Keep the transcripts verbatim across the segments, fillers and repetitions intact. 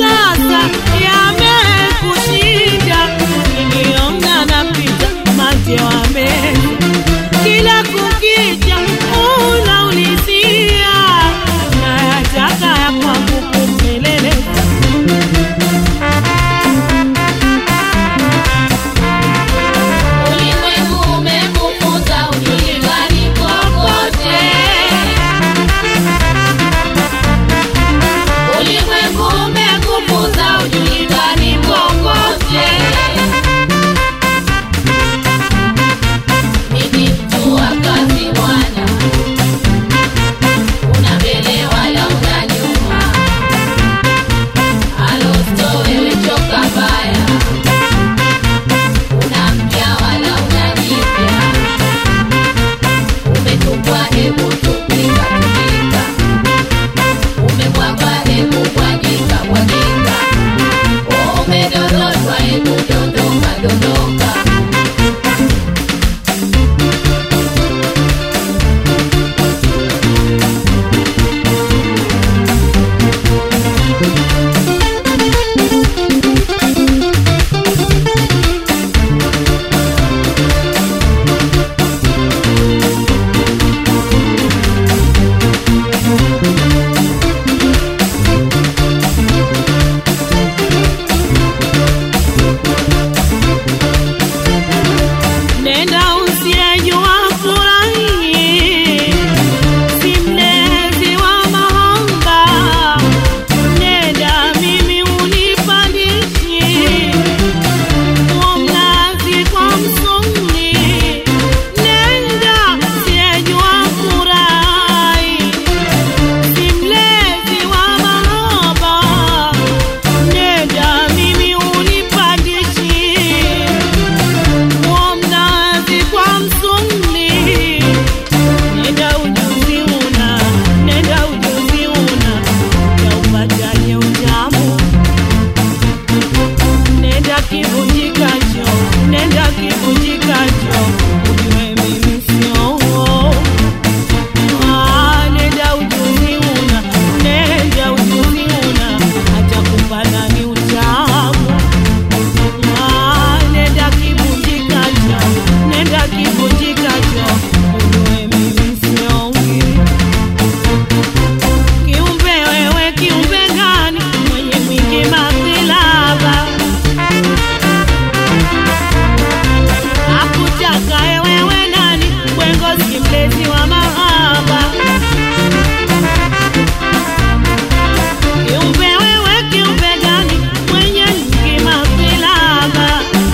sasa yamekushinda, niliona napita mate wameza, kila kukicha unaulizia, nayataka ya kwangu kupeleleza. Ulimwengu umekufunza ujulikani kokote. Ulimwengu umekufunza ujulikani kokote. Mimi mtu wa kazi bwana, una mbele wala una nyuma. Alosto wewe choka baya, una mpya wala una jipya. Umetupwa hebu tupika tupika, umebwagwa hebu bwagika bwagika, umedondoswa hebu dondoka dondoka. Nenda usiyejua furahi, si mlezi wa mahanga. Nenda mimi unipandishi, uo mnazi kwa msuni. Nenda usiyejua furahi, si mlezi wa mahaba. Nenda mimi unipandishi, uo mnazi kwa msuni. Nenda ujuzi una, nenda ujuzi una, yaupataje utamu. Nenda kivunjikacho, nenda kivunjikacho, ujue mimi sio uo. Ah, nenda ujuzi una, nenda ujuzi una, hata kupana ni utamu. Ah, nenda kivunjikacho, nenda kivunjikacho, ujue mimi siongi. Kiumbe wewe, kiumbe gani mwenye mwingi masilaba? Hakutaka wewe nani, kwengo si mlezi wa mahaba. Kiumbe wewe, kiumbe gani mwenye mwingi masilaba?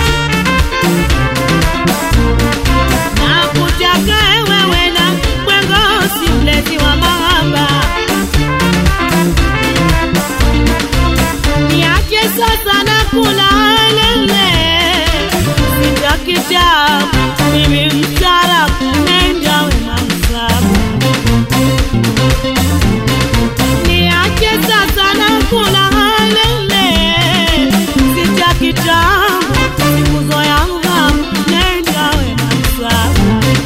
Hakutaka wewe nani, kwengo si mlezi wa mahaba. Niache sasa na kula lele, sitaki tabu, mimi mstaarabu, nenda wema msabu. Niache sasa na kula lele, sitaki tabu, sikuzoea ngamu, nenda wema msabu.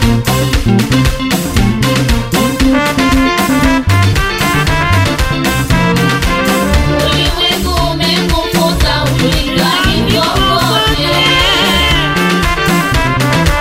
Ulimwengu umekufunza ujulikani kokote.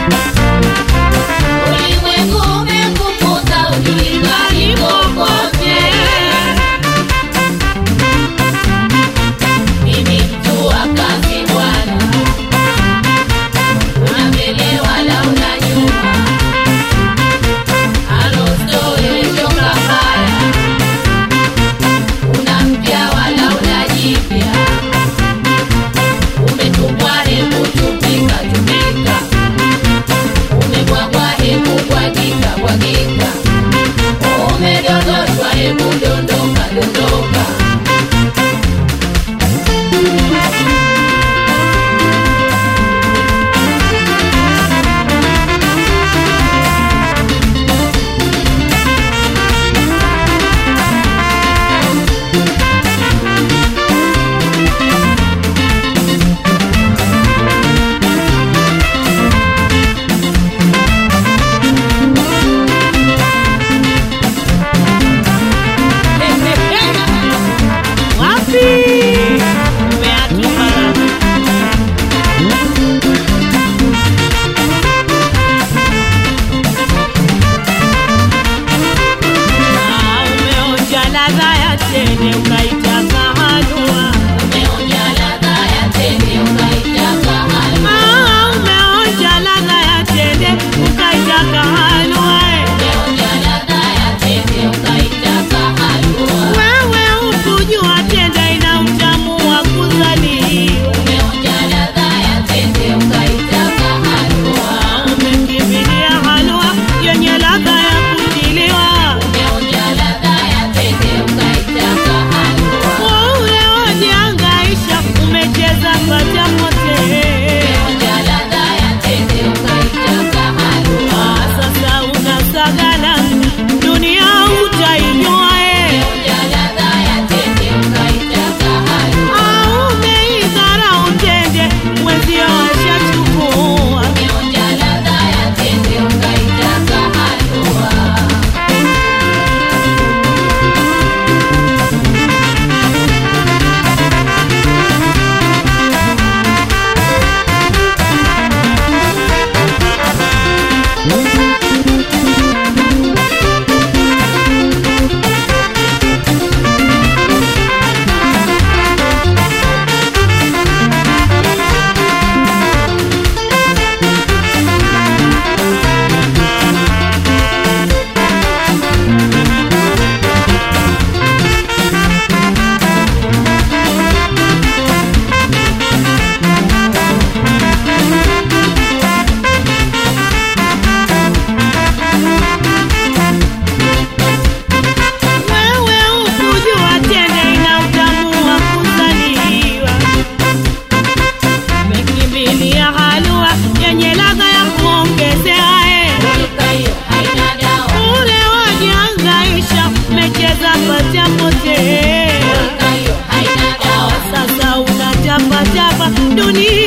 chapa chapa dunia